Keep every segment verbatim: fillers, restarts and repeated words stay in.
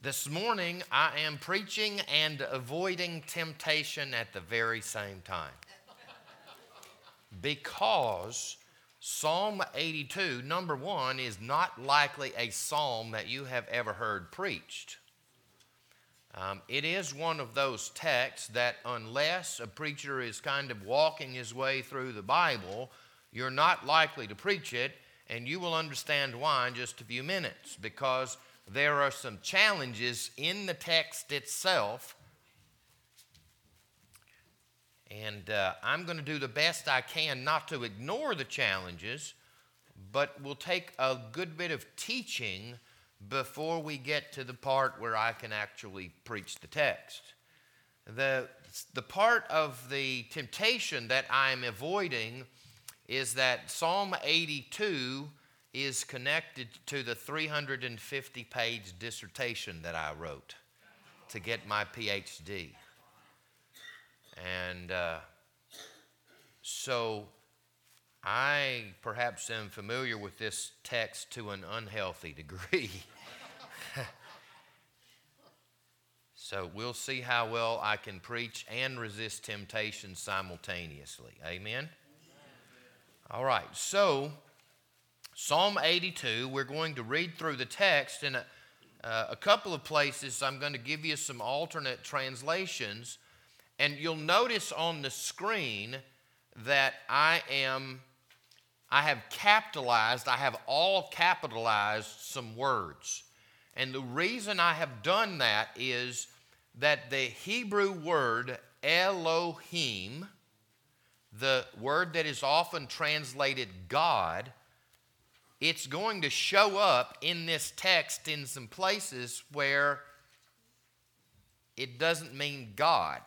This morning, I am preaching and avoiding temptation at the very same time. Because Psalm eighty-two, number one, is not likely a psalm that you have ever heard preached. Um, it is one of those texts that unless a preacher is kind of walking his way through the Bible, you're not likely to preach it, and you will understand why in just a few minutes, because there are some challenges in the text itself, and uh, I'm going to do the best I can not to ignore the challenges, but we'll take a good bit of teaching before we get to the part where I can actually preach the text. The, the part of the temptation that I'm avoiding is that Psalm eighty-two is connected to the three hundred fifty page dissertation that I wrote to get my P H D. And uh, so I perhaps am familiar with this text to an unhealthy degree. So we'll see how well I can preach and resist temptation simultaneously. Amen? All right, so Psalm eighty-two, we're going to read through the text. In a, uh, a couple of places, I'm going to give you some alternate translations. And you'll notice on the screen that I am, I have capitalized, I have all capitalized some words. And the reason I have done that is that the Hebrew word Elohim, the word that is often translated God, it's going to show up in this text in some places where it doesn't mean God.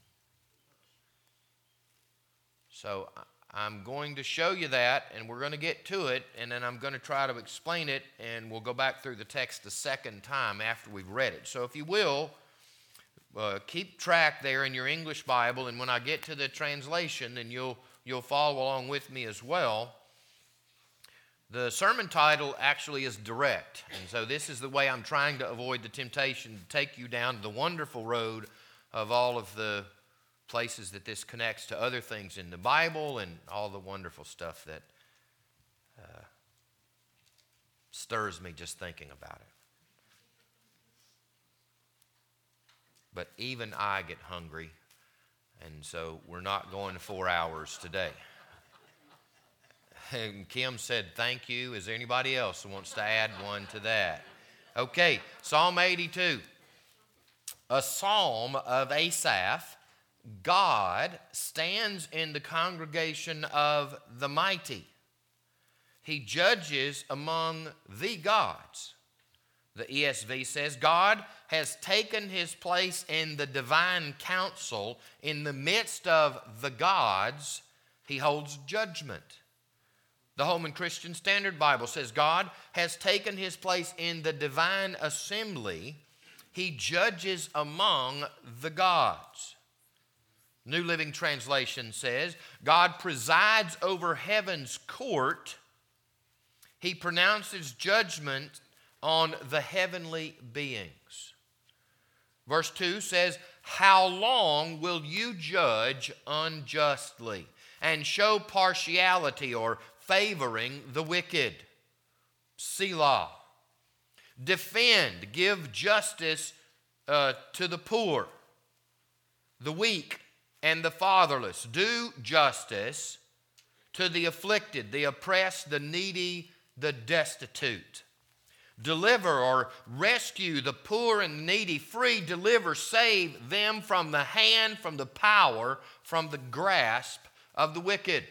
So I'm going to show you that, and we're going to get to it, and then I'm going to try to explain it, and we'll go back through the text a second time after we've read it. So if you will, uh, keep track there in your English Bible, and when I get to the translation, then you'll, you'll follow along with me as well. The sermon title actually is direct, and so this is the way I'm trying to avoid the temptation to take you down the wonderful road of all of the places that this connects to other things in the Bible and all the wonderful stuff that uh, stirs me just thinking about it. But even I get hungry, and so we're not going to four hours today. And Kim said, thank you. Is there anybody else who wants to add one to that? Okay, Psalm eighty-two. A psalm of Asaph. God stands in the congregation of the mighty. He judges among the gods. The E S V says, God has taken his place in the divine council. In the midst of the gods, he holds judgment. The Holman Christian Standard Bible says, God has taken his place in the divine assembly. He judges among the gods. New Living Translation says, God presides over heaven's court. He pronounces judgment on the heavenly beings. Verse two says, how long will you judge unjustly and show partiality or favoring the wicked? Selah. Defend, give justice uh, to the poor, the weak, and the fatherless. Do justice to the afflicted, the oppressed, the needy, the destitute. Deliver or rescue the poor and needy. Free, deliver, save them from the hand, from the power, from the grasp of the wicked.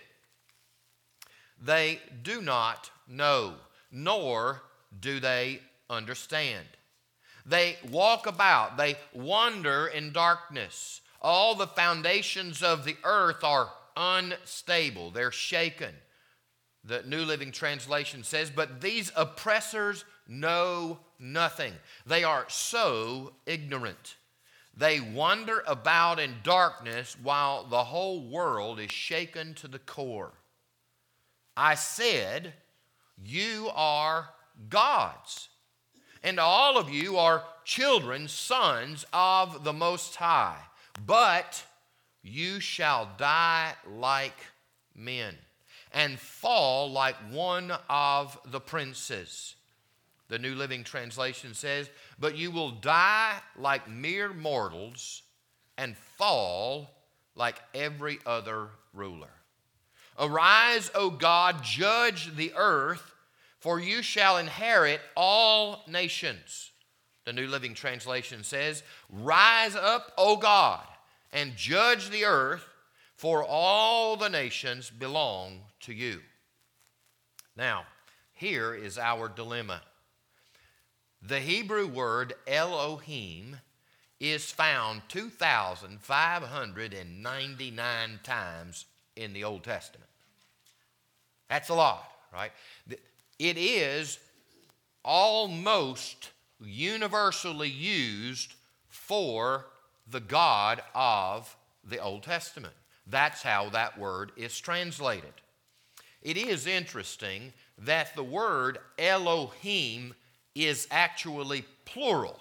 They do not know, nor do they understand. They walk about, they wander in darkness. All the foundations of the earth are unstable. They're shaken. The New Living Translation says, but these oppressors know nothing. They are so ignorant. They wander about in darkness while the whole world is shaken to the core. I said, you are gods, and all of you are children, sons of the Most High. But you shall die like men, and fall like one of the princes. The New Living Translation says, but you will die like mere mortals, and fall like every other ruler. Arise, O God, judge the earth, for you shall inherit all nations. The New Living Translation says, rise up, O God, and judge the earth, for all the nations belong to you. Now, here is our dilemma. The Hebrew word Elohim is found two thousand five hundred ninety-nine times in the Old Testament. That's a lot, right? It is almost universally used for the God of the Old Testament. That's how that word is translated. It is interesting that the word Elohim is actually plural.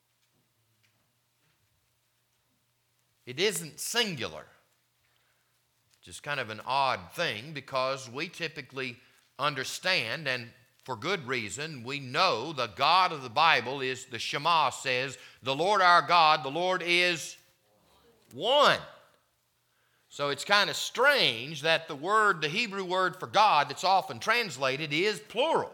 It isn't singular. Just kind of an odd thing, because we typically understand, and for good reason, we know the God of the Bible is, the Shema says, the Lord our God, the Lord is one. So it's kind of strange that the word, the Hebrew word for God that's often translated, is plural.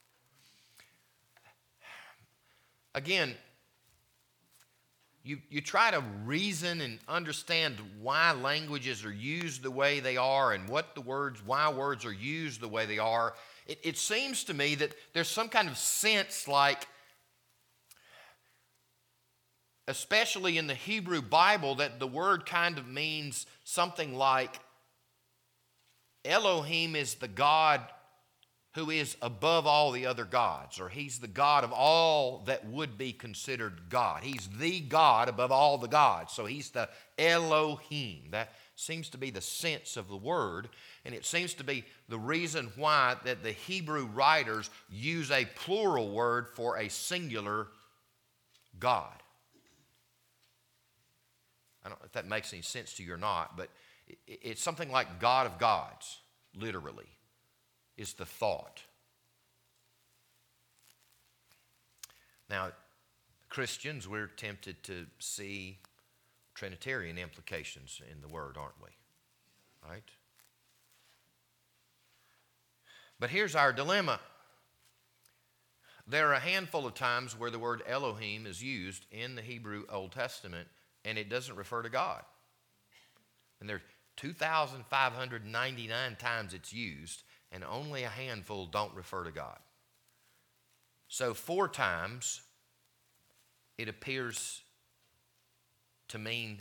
Again, you, you try to reason and understand why languages are used the way they are and what the words, why words are used the way they are. It, it seems to me that there's some kind of sense, like, especially in the Hebrew Bible, that the word kind of means something like Elohim is the God who is above all the other gods, or he's the God of all that would be considered God. He's the God above all the gods, so he's the Elohim. That seems to be the sense of the word, and it seems to be the reason why that the Hebrew writers use a plural word for a singular God. I don't know if that makes any sense to you or not, but it's something like God of gods, literally, is the thought. Now, Christians, we're tempted to see Trinitarian implications in the word, aren't we? Right? But here's our dilemma. There are a handful of times where the word Elohim is used in the Hebrew Old Testament, and it doesn't refer to God. And there's two thousand five hundred ninety-nine times it's used, and only a handful don't refer to God. So four times it appears to mean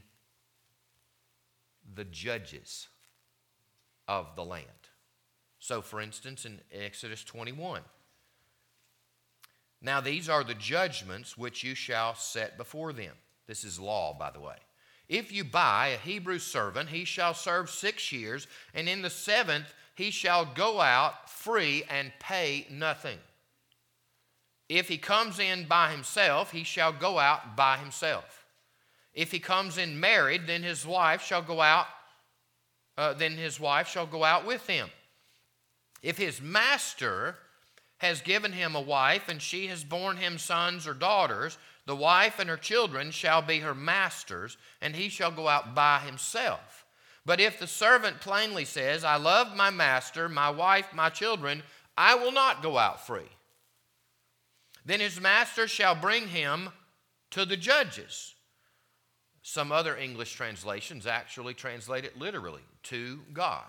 the judges of the land. So for instance, in Exodus twenty-one, now these are the judgments which you shall set before them. This is law, by the way. If you buy a Hebrew servant, he shall serve six years, and in the seventh he shall go out free and pay nothing. If he comes in by himself, he shall go out by himself. If he comes in married, then his wife shall go out, uh, then his wife shall go out with him. If his master has given him a wife, and she has borne him sons or daughters, the wife and her children shall be her master's, and he shall go out by himself. But if the servant plainly says, I love my master, my wife, my children, I will not go out free, then his master shall bring him to the judges. Some other English translations actually translate it literally, to God.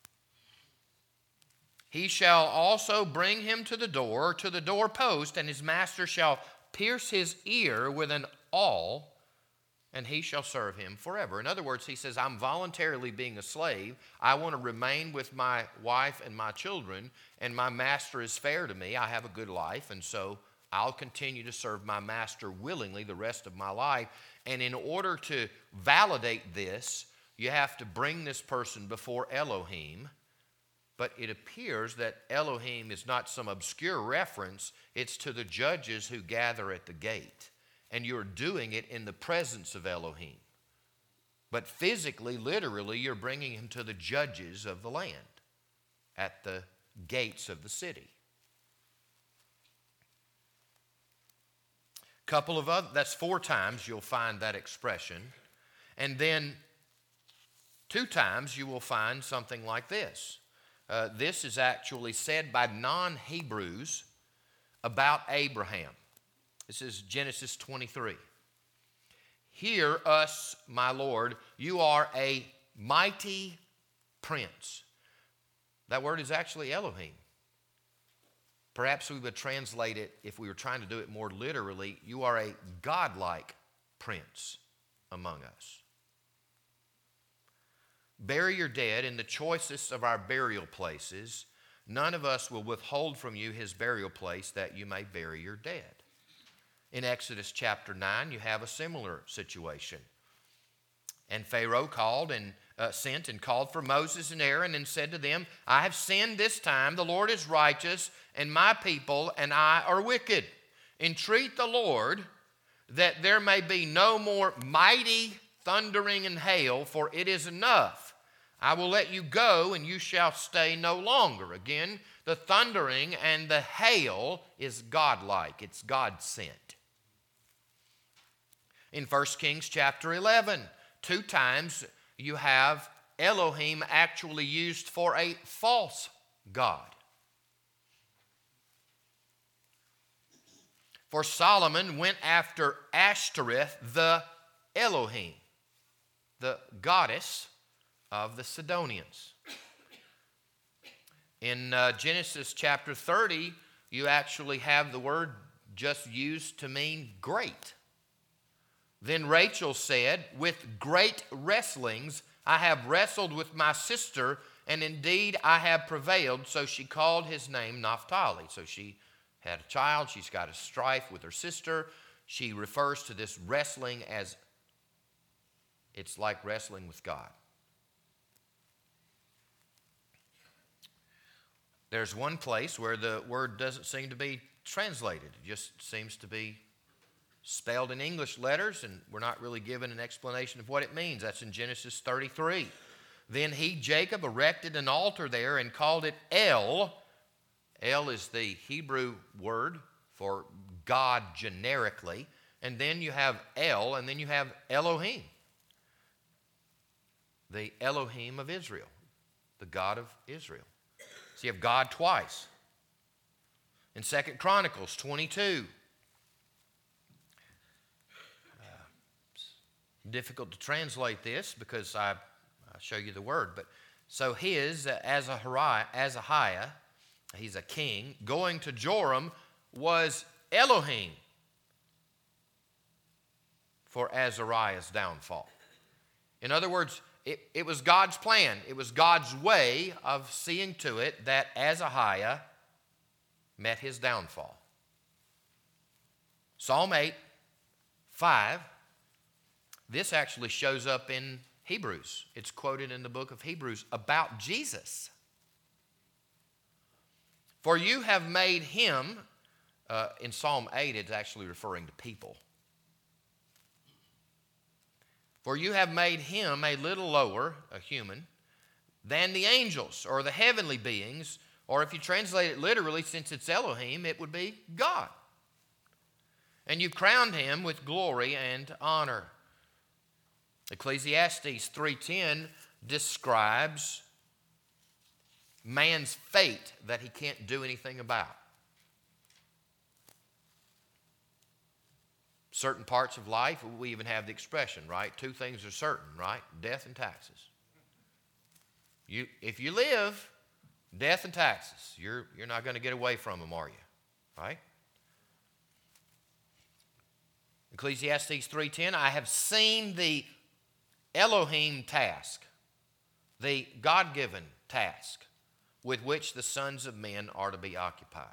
He shall also bring him to the door, to the doorpost, and his master shall pierce his ear with an awl, and he shall serve him forever. In other words, he says, I'm voluntarily being a slave. I want to remain with my wife and my children, and my master is fair to me. I have a good life, and so I'll continue to serve my master willingly the rest of my life. And in order to validate this, you have to bring this person before Elohim, But it appears that Elohim is not some obscure reference. It's to the judges who gather at the gate. And you're doing it in the presence of Elohim. But physically, literally, you're bringing him to the judges of the land at the gates of the city. Couple of other, that's four times you'll find that expression. And then two times you will find something like this. Uh, this is actually said by non-Hebrews about Abraham. This is Genesis twenty-three. Hear us, my Lord, you are a mighty prince. That word is actually Elohim. Perhaps we would translate it, if we were trying to do it more literally, you are a godlike prince among us. Bury your dead in the choicest of our burial places. None of us will withhold from you his burial place that you may bury your dead. In Exodus chapter nine, you have a similar situation. And Pharaoh called and uh, sent and called for Moses and Aaron and said to them, I have sinned this time. The Lord is righteous, and my people and I are wicked. Entreat the Lord that there may be no more mighty thundering and hail, for it is enough. I will let you go, and you shall stay no longer. Again, the thundering and the hail is godlike. It's God sent. In First Kings chapter eleven, two times you have Elohim actually used for a false god. For Solomon went after Ashtoreth, the Elohim, the goddess of the Sidonians. In uh, Genesis chapter thirty, you actually have the word just used to mean great. Then Rachel said, with great wrestlings I have wrestled with my sister, and indeed I have prevailed. So she called his name Naphtali. So she had a child. She's got a strife with her sister. She refers to this wrestling as it's like wrestling with God. There's one place where the word doesn't seem to be translated. It just seems to be spelled in English letters, and we're not really given an explanation of what it means. That's in Genesis thirty-three. Then he, Jacob, erected an altar there and called it El. El is the Hebrew word for God generically. And then you have El, and then you have Elohim, the Elohim of Israel, the God of Israel. So you have God twice. In Second Chronicles twenty-two, difficult to translate this because I, I'll show you the word. But so his, uh, Azariah, Azahiah, he's a king, going to Joram was Elohim for Azariah's downfall. In other words, it, it was God's plan. It was God's way of seeing to it that Azahiah met his downfall. Psalm eight, five. This actually shows up in Hebrews. It's quoted in the book of Hebrews about Jesus. For you have made him, uh, in Psalm eight, it's actually referring to people. For you have made him a little lower, a human, than the angels or the heavenly beings, or if you translate it literally, since it's Elohim, it would be God. And you crowned him with glory and honor. Ecclesiastes three ten describes man's fate that he can't do anything about. Certain parts of life, we even have the expression, right? Two things are certain, right? Death and taxes. You, if you live, death and taxes. You're, you're not going to get away from them, are you? Right? Ecclesiastes three ten, I have seen the Elohim task, the God-given task with which the sons of men are to be occupied.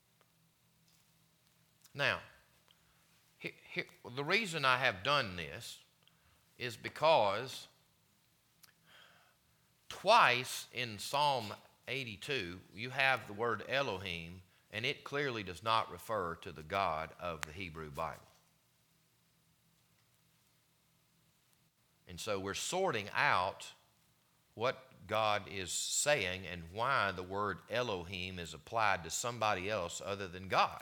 Now, here, here, the reason I have done this is because twice in Psalm eighty-two, you have the word Elohim, and it clearly does not refer to the God of the Hebrew Bible. And so we're sorting out what God is saying and why the word Elohim is applied to somebody else other than God.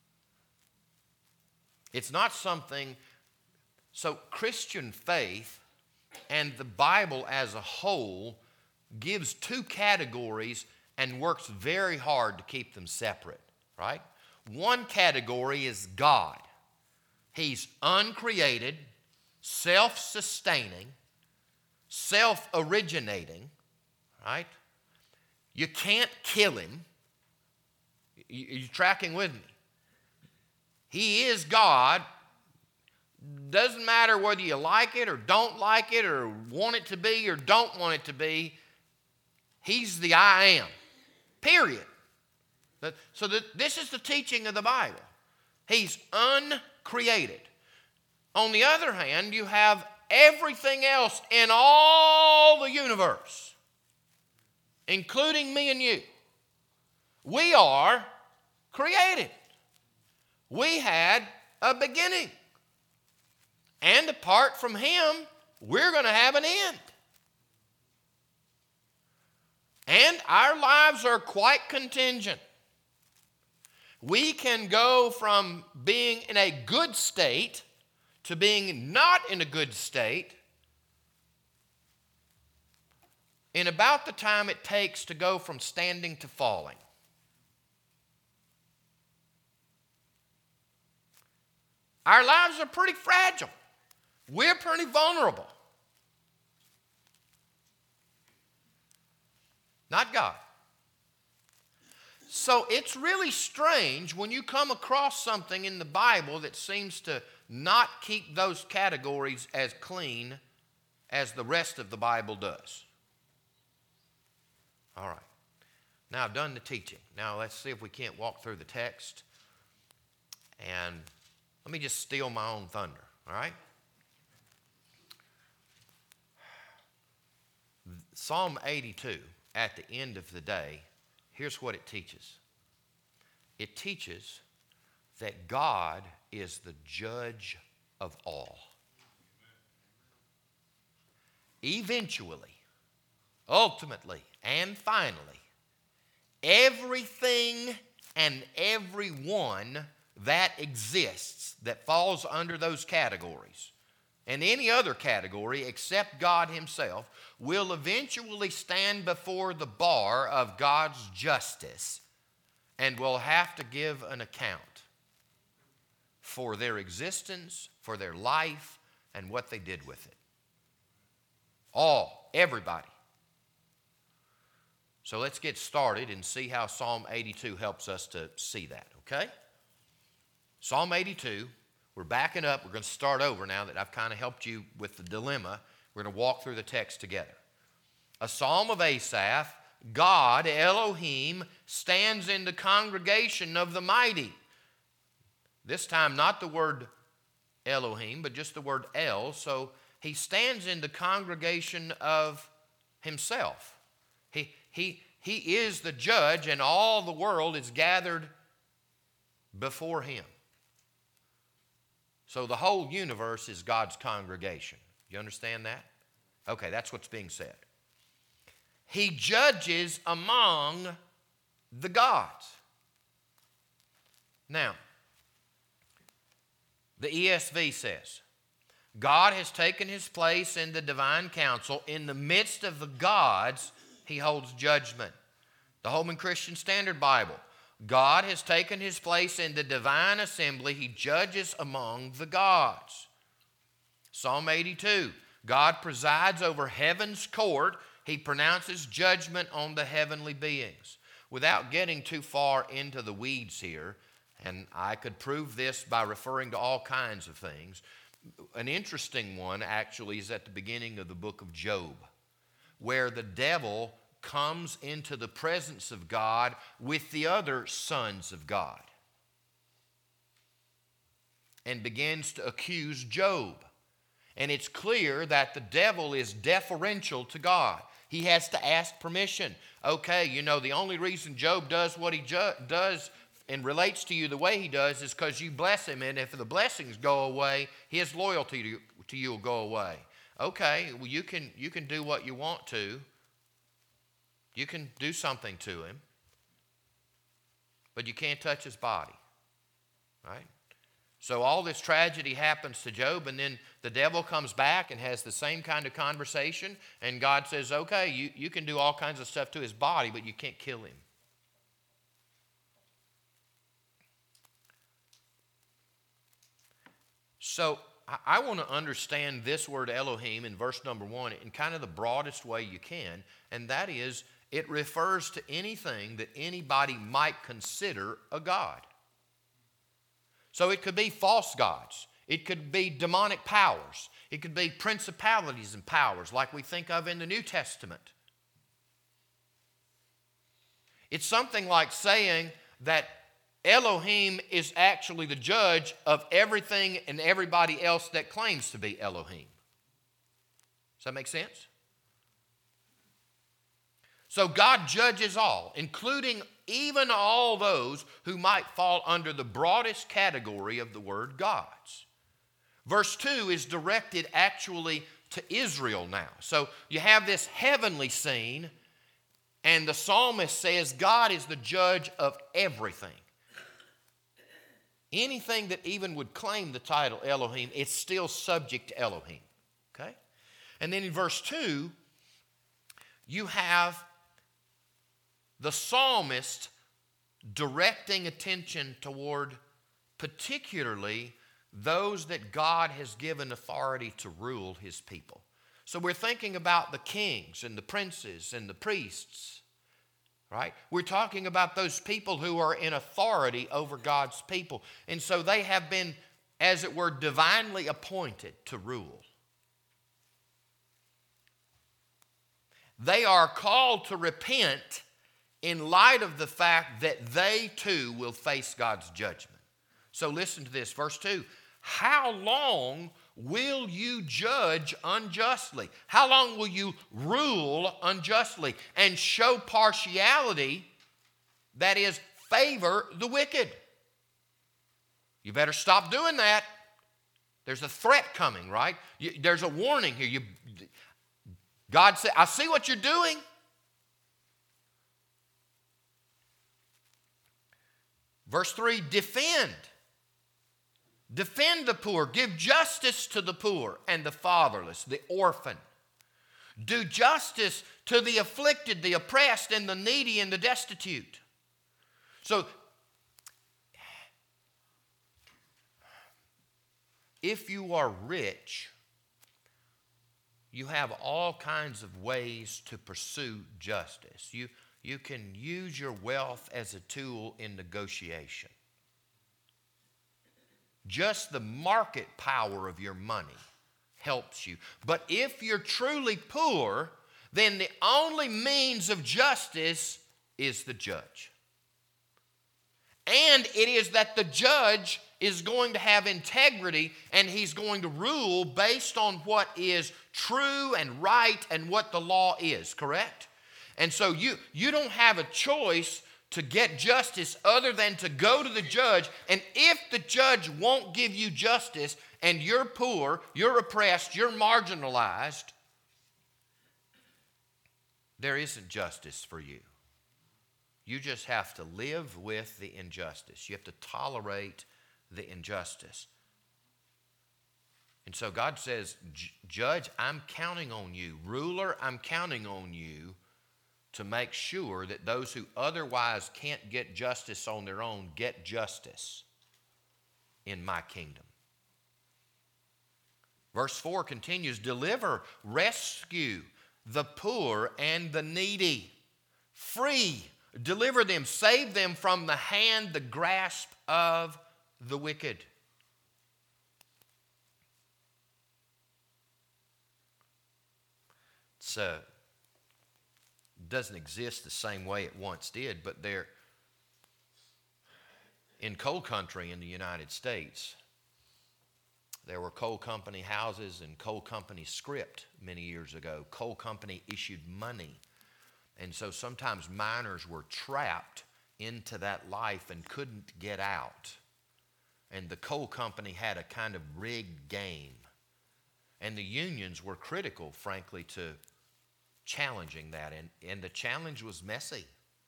It's not something, so Christian faith and the Bible as a whole gives two categories and works very hard to keep them separate, right? One category is God. He's uncreated, self-sustaining, self-originating, right? You can't kill him. You're tracking with me. He is God. Doesn't matter whether you like it or don't like it or want it to be or don't want it to be. He's the I am, period. So that this is the teaching of the Bible. He's uncreated. On the other hand, you have everything else in all the universe, including me and you. We are created. We had a beginning. And apart from him, we're going to have an end. And our lives are quite contingent. We can go from being in a good state to being not in a good state in about the time it takes to go from standing to falling. Our lives are pretty fragile. We're pretty vulnerable. Not God. So it's really strange when you come across something in the Bible that seems to not keep those categories as clean as the rest of the Bible does. All right. Now I've done the teaching. Now let's see if we can't walk through the text. And let me just steal my own thunder, all right? Psalm eighty-two, at the end of the day, here's what it teaches. It teaches that God is the judge of all. Eventually, ultimately, and finally, everything and everyone that exists that falls under those categories and any other category except God himself will eventually stand before the bar of God's justice and will have to give an account for their existence, for their life, and what they did with it. All, everybody. So let's get started and see how Psalm eighty-two helps us to see that, okay? Psalm eighty-two, we're backing up. We're going to start over now that I've kind of helped you with the dilemma. We're going to walk through the text together. A psalm of Asaph, God, Elohim, stands in the congregation of the mighty. This time not the word Elohim, but just the word El. So he stands in the congregation of himself. He, he, he is the judge, and all the world is gathered before him. So the whole universe is God's congregation. You understand that? Okay, that's what's being said. He judges among the gods. Now, the E S V says, God has taken his place in the divine council. In the midst of the gods, he holds judgment. The Holman Christian Standard Bible, God has taken his place in the divine assembly. He judges among the gods. Psalm eighty-two, God presides over heaven's court. He pronounces judgment on the heavenly beings. Without getting too far into the weeds here, and I could prove this by referring to all kinds of things, an interesting one actually is at the beginning of the book of Job, where the devil comes into the presence of God with the other sons of God and begins to accuse Job. And it's clear that the devil is deferential to God. He has to ask permission. Okay, you know, the only reason Job does what he ju- does and relates to you the way he does is because you bless him. And if the blessings go away, his loyalty to, to you will go away. Okay, well, you can, you can do what you want to. You can do something to him. But you can't touch his body. Right? So all this tragedy happens to Job, and then the devil comes back and has the same kind of conversation, and God says, okay, you, you can do all kinds of stuff to his body, but you can't kill him. So I, I want to understand this word Elohim in verse number one in kind of the broadest way you can, and that is it refers to anything that anybody might consider a god. So it could be false gods. It could be demonic powers. It could be principalities and powers like we think of in the New Testament. It's something like saying that Elohim is actually the judge of everything and everybody else that claims to be Elohim. Does that make sense? So God judges all, including even all those who might fall under the broadest category of the word gods. Verse two is directed actually to Israel now. So you have this heavenly scene, and the psalmist says God is the judge of everything. Anything that even would claim the title Elohim, it's still subject to Elohim. Okay? And then in verse two, you have the psalmist directing attention toward particularly those that God has given authority to rule his people. So we're thinking about the kings and the princes and the priests, right? We're talking about those people who are in authority over God's people. And so they have been, as it were, divinely appointed to rule. They are called to repent in light of the fact that they too will face God's judgment. So listen to this, verse two. How long will you judge unjustly? How long will you rule unjustly and show partiality, that is, favor the wicked? You better stop doing that. There's a threat coming, right? You, there's a warning here. You, God said, I see what you're doing. Verse three, defend. Defend the poor. Give justice to the poor and the fatherless, the orphan. Do justice to the afflicted, the oppressed, and the needy and the destitute. So, if you are rich, you have all kinds of ways to pursue justice. You You can use your wealth as a tool in negotiation. Just the market power of your money helps you. But if you're truly poor, then the only means of justice is the judge. And it is that the judge is going to have integrity, and he's going to rule based on what is true and right and what the law is, correct? And so you, you don't have a choice to get justice other than to go to the judge. And if the judge won't give you justice and you're poor, you're oppressed, you're marginalized, there isn't justice for you. You just have to live with the injustice. You have to tolerate the injustice. And so God says, Judge, I'm counting on you. Ruler, I'm counting on you to make sure that those who otherwise can't get justice on their own get justice in my kingdom. Verse four continues, deliver, rescue the poor and the needy. Free, deliver them, save them from the hand, the grasp of the wicked. So, doesn't exist the same way it once did, but there, in coal country in the United States, There were coal company houses and coal company script many years ago. Coal company issued money. And so sometimes miners were trapped into that life and couldn't get out. And the coal company had a kind of rigged game. And the unions were critical, frankly, to challenging that. And, and the challenge was messy.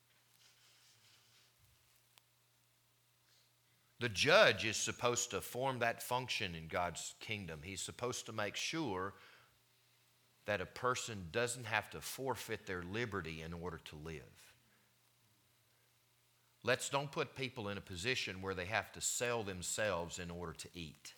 The judge is supposed to form that function in God's kingdom. He's supposed to make sure that a person doesn't have to forfeit their liberty in order to live. Let's don't put people in a position where they have to sell themselves in order to eat.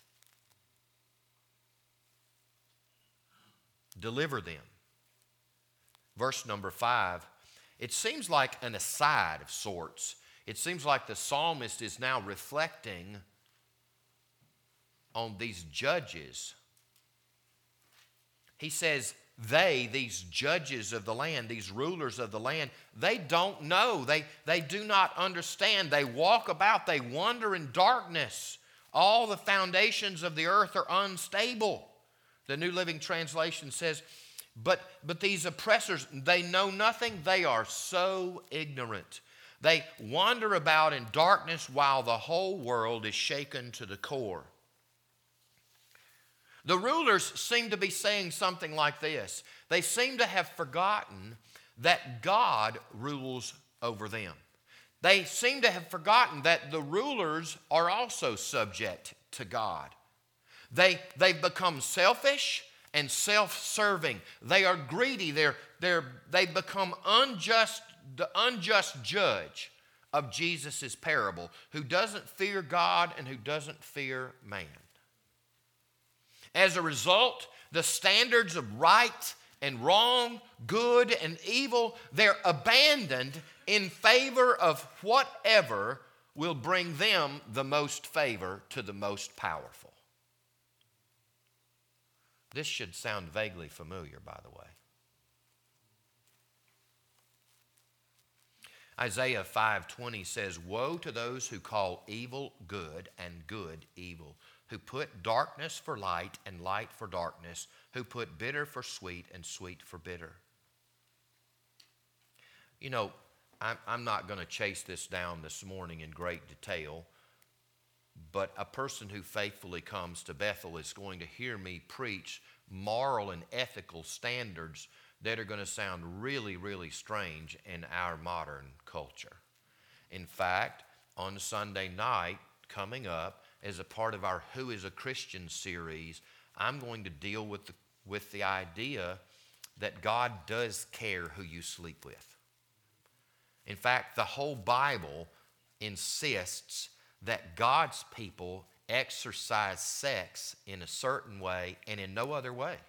Deliver them. Verse number five, it seems like an aside of sorts. It seems like the psalmist is now reflecting on these judges. He says, they, these judges of the land, these rulers of the land, they don't know. They, they do not understand. They walk about, they wander in darkness. All the foundations of the earth are unstable. The New Living Translation says, but, but these oppressors, they know nothing. They are so ignorant. They wander about in darkness while the whole world is shaken to the core. The rulers seem to be saying something like this. They seem to have forgotten that God rules over them. They seem to have forgotten that the rulers are also subject to God. They, they've become selfish and self-serving. They are greedy. They're, they're, they've become unjust, the unjust judge of Jesus' parable, who doesn't fear God and who doesn't fear man. As a result, the standards of right and wrong, good and evil, they're abandoned in favor of whatever will bring them the most favor to the most powerful. This should sound vaguely familiar, by the way. Isaiah five twenty says, woe to those who call evil good and good evil, who put darkness for light and light for darkness, who put bitter for sweet and sweet for bitter. You know, I'm, I'm not going to chase this down this morning in great detail, but a person who faithfully comes to Bethel is going to hear me preach moral and ethical standards that are going to sound really, really strange in our modern culture. In fact, on Sunday night coming up, as a part of our Who is a Christian series, I'm going to deal with the, with the idea that God does care who you sleep with. In fact, the whole Bible insists that God's people exercise sex in a certain way and in no other way.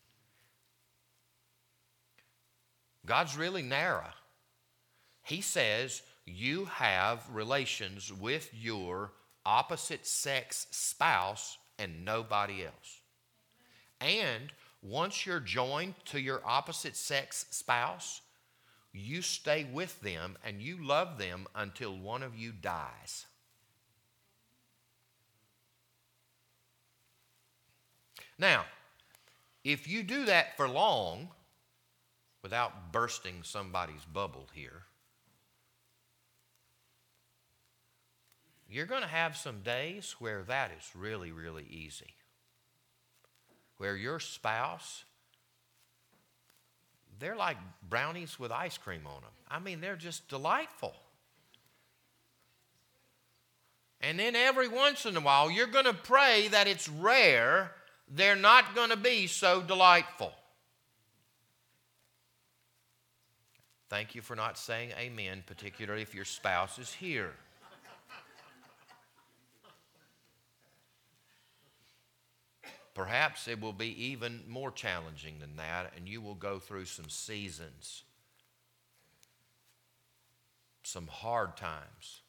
God's really narrow. He says you have relations with your opposite sex spouse and nobody else. And once you're joined to your opposite sex spouse, you stay with them and you love them until one of you dies. Now, if you do that for long, without bursting somebody's bubble here, you're going to have some days where that is really, really easy. Where your spouse, they're like brownies with ice cream on them. I mean, they're just delightful. And then every once in a while, you're going to pray that it's rare they're not going to be so delightful. Thank you for not saying amen, particularly if your spouse is here. Perhaps it will be even more challenging than that, and you will go through some seasons, some hard times,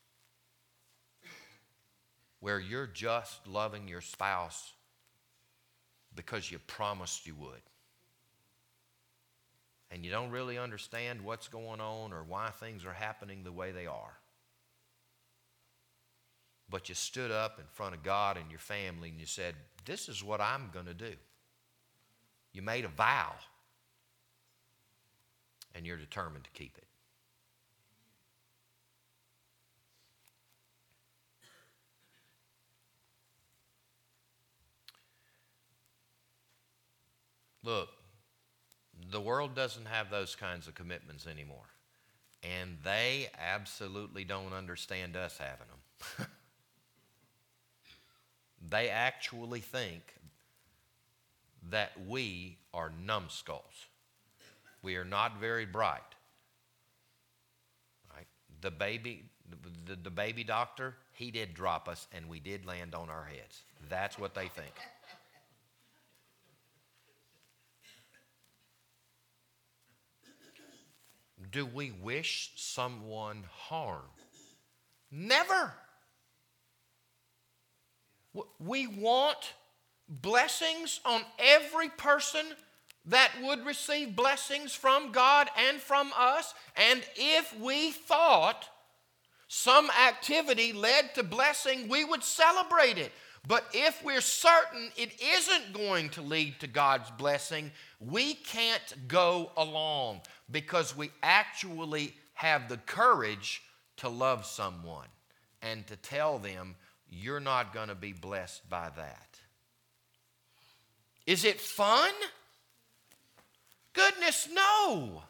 where you're just loving your spouse because you promised you would. And you don't really understand what's going on or why things are happening the way they are. but you stood up in front of God and your family and you said, this is what I'm going to do. You made a vow, and you're determined to keep it. Look, the world doesn't have those kinds of commitments anymore. And they absolutely don't understand us having them. They actually think that we are numbskulls. We are not very bright. Right? The baby, the, the baby doctor, he did drop us and we did land on our heads. That's what they think. Do we wish someone harm? Never. We want blessings on every person that would receive blessings from God and from us. And if we thought some activity led to blessing, we would celebrate it. But if we're certain it isn't going to lead to God's blessing, we can't go along because we actually have the courage to love someone and to tell them, you're not going to be blessed by that. Is it fun? Goodness, no.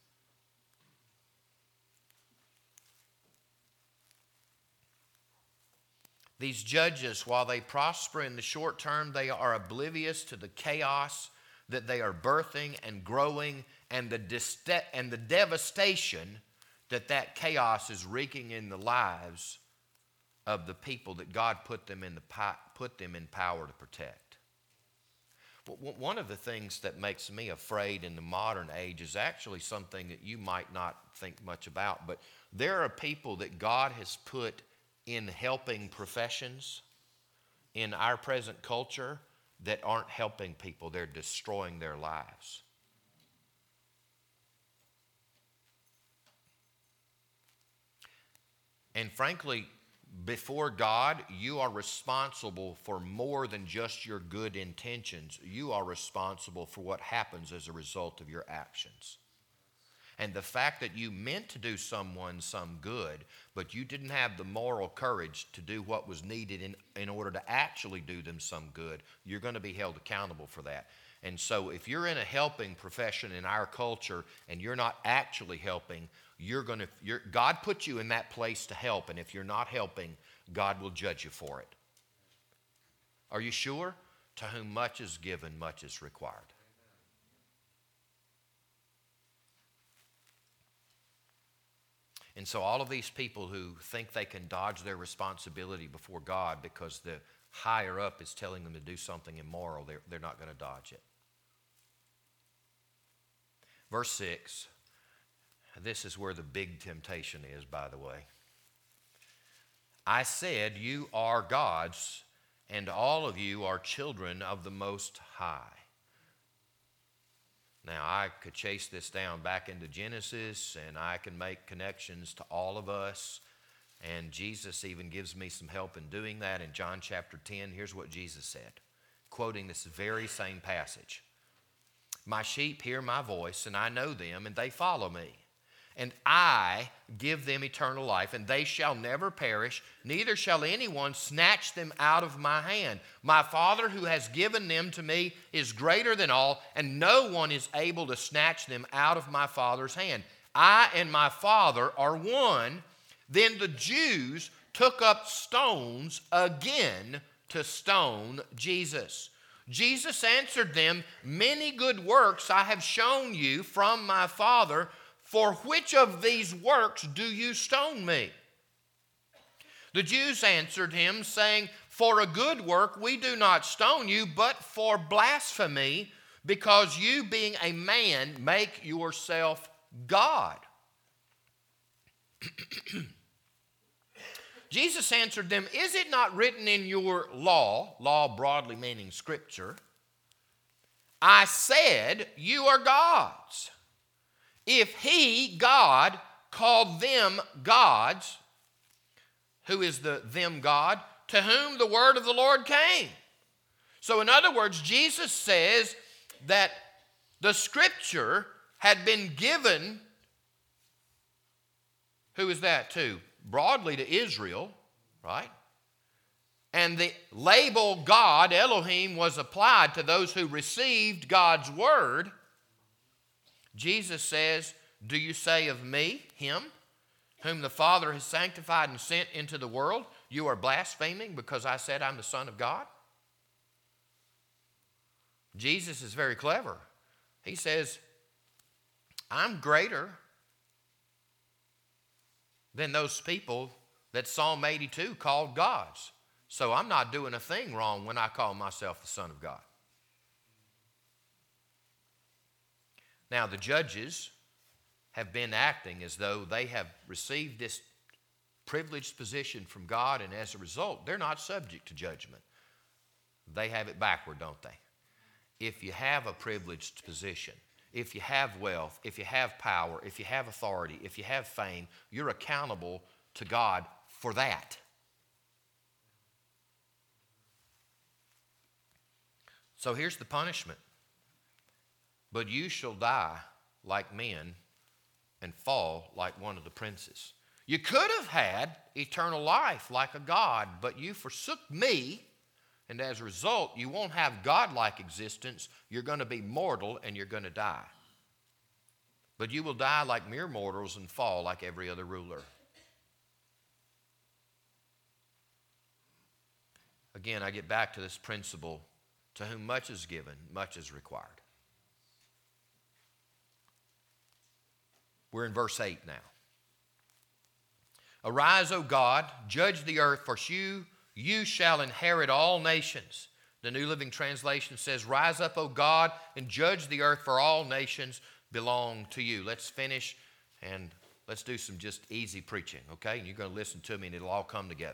These judges, while they prosper in the short term, they are oblivious to the chaos that they are birthing and growing and the dist- and the devastation that that chaos is wreaking in the lives of the people that God put them in the put them in power to protect. One of the things that makes me afraid in the modern age is actually something that you might not think much about, but there are people that God has put in helping professions in our present culture that aren't helping people. They're destroying their lives. And frankly, before God, you are responsible for more than just your good intentions. You are responsible for what happens as a result of your actions. And the fact that you meant to do someone some good, but you didn't have the moral courage to do what was needed in, in order to actually do them some good, you're going to be held accountable for that. And so if you're in a helping profession in our culture and you're not actually helping, you're going to, you're, God put you in that place to help. And if you're not helping, God will judge you for it. Are you sure? To whom much is given, much is required. And so all of these people who think they can dodge their responsibility before God because the higher up is telling them to do something immoral, they're, they're not going to dodge it. Verse six, this is where the big temptation is, by the way. I said, you are gods, and all of you are children of the Most High. Now, I could chase this down back into Genesis, and I can make connections to all of us. And Jesus even gives me some help in doing that. In John chapter ten, here's what Jesus said, quoting this very same passage. My sheep hear my voice, and I know them, and they follow me. And I give them eternal life, and they shall never perish, neither shall anyone snatch them out of my hand. My Father who has given them to me is greater than all, and no one is able to snatch them out of my Father's hand. I and my Father are one. Then the Jews took up stones again to stone Jesus. Jesus answered them, many good works I have shown you from my Father. For which of these works do you stone me? The Jews answered him, saying, for a good work we do not stone you, but for blasphemy, because you, being a man, make yourself God. Jesus answered them, is it not written in your law, law broadly meaning Scripture, I said you are gods? If he, God, called them gods who is the them God, to whom the word of the Lord came. So in other words, Jesus says that the scripture had been given, who is that to? Broadly to Israel, right? And the label God, Elohim, was applied to those who received God's word. Jesus says, do you say of me, him, whom the Father has sanctified and sent into the world, you are blaspheming because I said I'm the Son of God? Jesus is very clever. He says, I'm greater than those people that Psalm eighty-two called gods. So I'm not doing a thing wrong when I call myself the Son of God. Now the judges have been acting as though they have received this privileged position from God, and as a result, they're not subject to judgment. They have it backward, don't they? If you have a privileged position, if you have wealth, if you have power, if you have authority, if you have fame, you're accountable to God for that. So here's the punishment. But you shall die like men and fall like one of the princes. You could have had eternal life like a God, but you forsook me, and as a result, you won't have God-like existence. You're going to be mortal and you're going to die. But you will die like mere mortals and fall like every other ruler. Again, I get back to this principle: to whom much is given, much is required. We're in verse eight now. Arise, O God, judge the earth, for you, you shall inherit all nations. The New Living Translation says, rise up, O God, and judge the earth, for all nations belong to you. Let's finish and let's do some just easy preaching, okay? And you're going to listen to me and it'll all come together.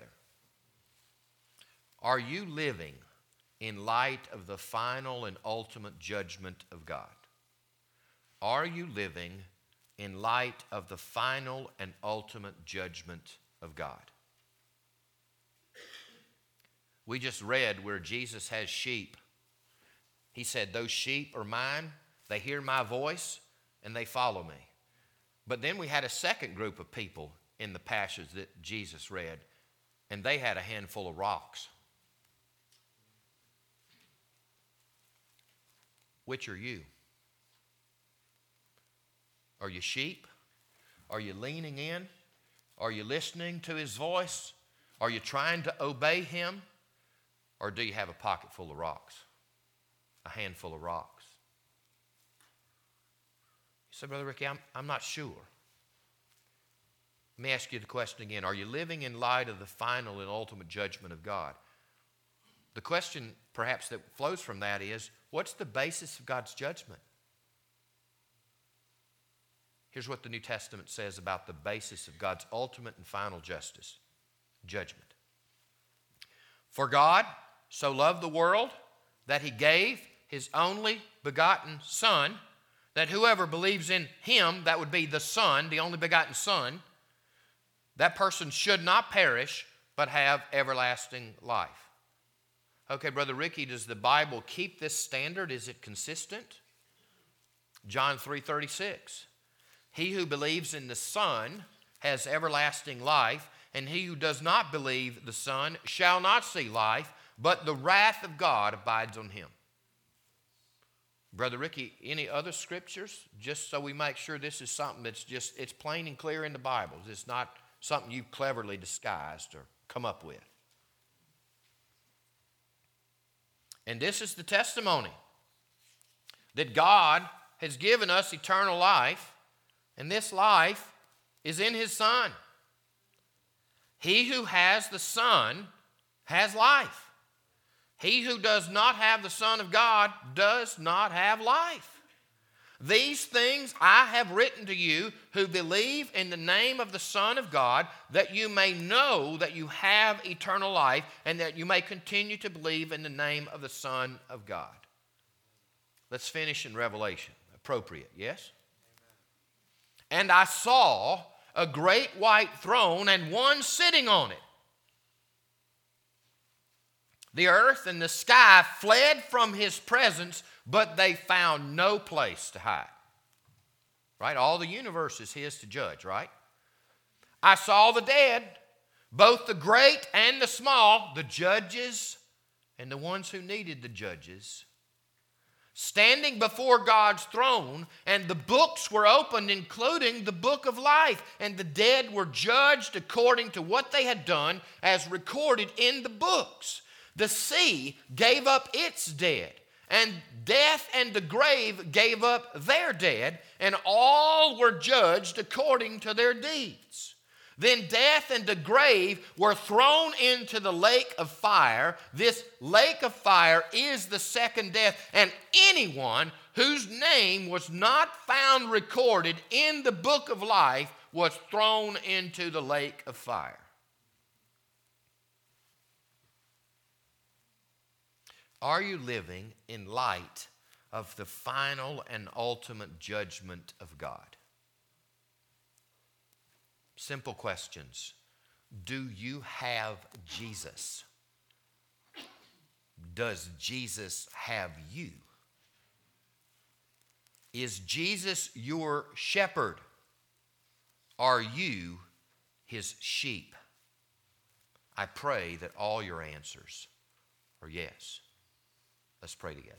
Are you living in light of the final and ultimate judgment of God? Are you living in light of the final and ultimate judgment of God? We just read where Jesus has sheep. He said, those sheep are mine, they hear my voice, and they follow me. But then we had a second group of people in the passage that Jesus read, and they had a handful of rocks. Which are you? Are you sheep? Are you leaning in? Are you listening to his voice? Are you trying to obey him? Or do you have a pocket full of rocks? A handful of rocks? You say, Brother Ricky, I'm, I'm not sure. Let me ask you the question again. Are you living in light of the final and ultimate judgment of God? The question perhaps that flows from that is, what's the basis of God's judgment? Here's what the New Testament says about the basis of God's ultimate and final justice, judgment. For God so loved the world that he gave his only begotten Son, that whoever believes in him, that would be the Son, the only begotten Son, that person should not perish but have everlasting life. Okay, Brother Ricky, does the Bible keep this standard? Is it consistent? John three thirty-six. He who believes in the Son has everlasting life, and he who does not believe the Son shall not see life, but the wrath of God abides on him. Brother Ricky, any other scriptures? Just so we make sure this is something that's just, it's plain and clear in the Bible. It's not something you've cleverly disguised or come up with. And this is the testimony that God has given us eternal life, and this life is in his Son. He who has the Son has life. He who does not have the Son of God does not have life. These things I have written to you who believe in the name of the Son of God, that you may know that you have eternal life, and that you may continue to believe in the name of the Son of God. Let's finish in Revelation. Appropriate, yes? And I saw a great white throne and one sitting on it. The earth and the sky fled from his presence, but they found no place to hide. Right? All the universe is his to judge, right? I saw the dead, both the great and the small, the judges and the ones who needed the judges, standing before God's throne, and the books were opened, including the book of life, and the dead were judged according to what they had done as recorded in the books. The sea gave up its dead, and death and the grave gave up their dead, and all were judged according to their deeds. Then death and the grave were thrown into the lake of fire. This lake of fire is the second death, and anyone whose name was not found recorded in the book of life was thrown into the lake of fire. Are you living in light of the final and ultimate judgment of God? Simple questions. Do you have Jesus? Does Jesus have you? Is Jesus your shepherd? Are you his sheep? I pray that all your answers are yes. Let's pray together.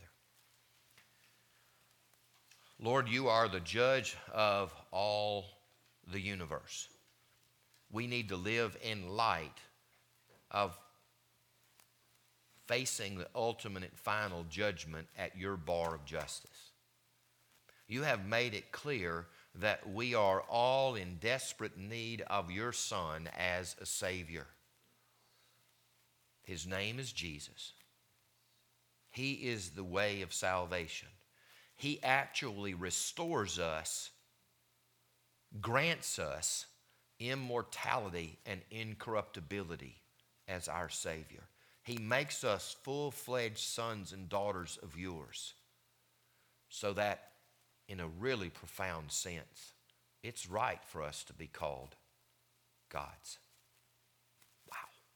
Lord, you are the judge of all the universe. We need to live in light of facing the ultimate and final judgment at your bar of justice. You have made it clear that we are all in desperate need of your Son as a Savior. His name is Jesus. He is the way of salvation. He actually restores us, grants us immortality and incorruptibility as our Savior. He makes us full-fledged sons and daughters of yours, so that in a really profound sense, it's right for us to be called God's. Wow.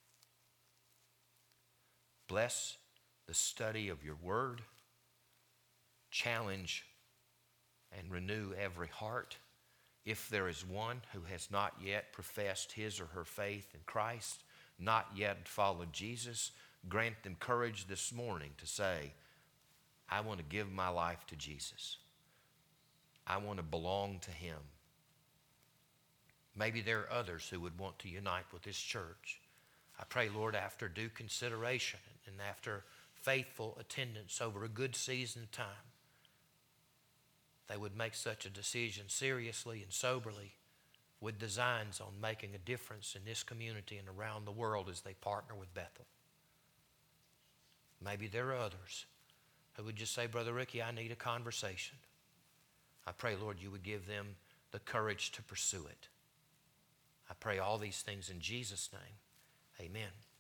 Bless the study of your word. Challenge and renew every heart. If there is one who has not yet professed his or her faith in Christ, not yet followed Jesus, grant them courage this morning to say, I want to give my life to Jesus. I want to belong to him. Maybe there are others who would want to unite with this church. I pray, Lord, after due consideration and after faithful attendance over a good season of time, they would make such a decision seriously and soberly, with designs on making a difference in this community and around the world as they partner with Bethel. Maybe there are others who would just say, Brother Ricky, I need a conversation. I pray, Lord, you would give them the courage to pursue it. I pray all these things in Jesus' name. Amen.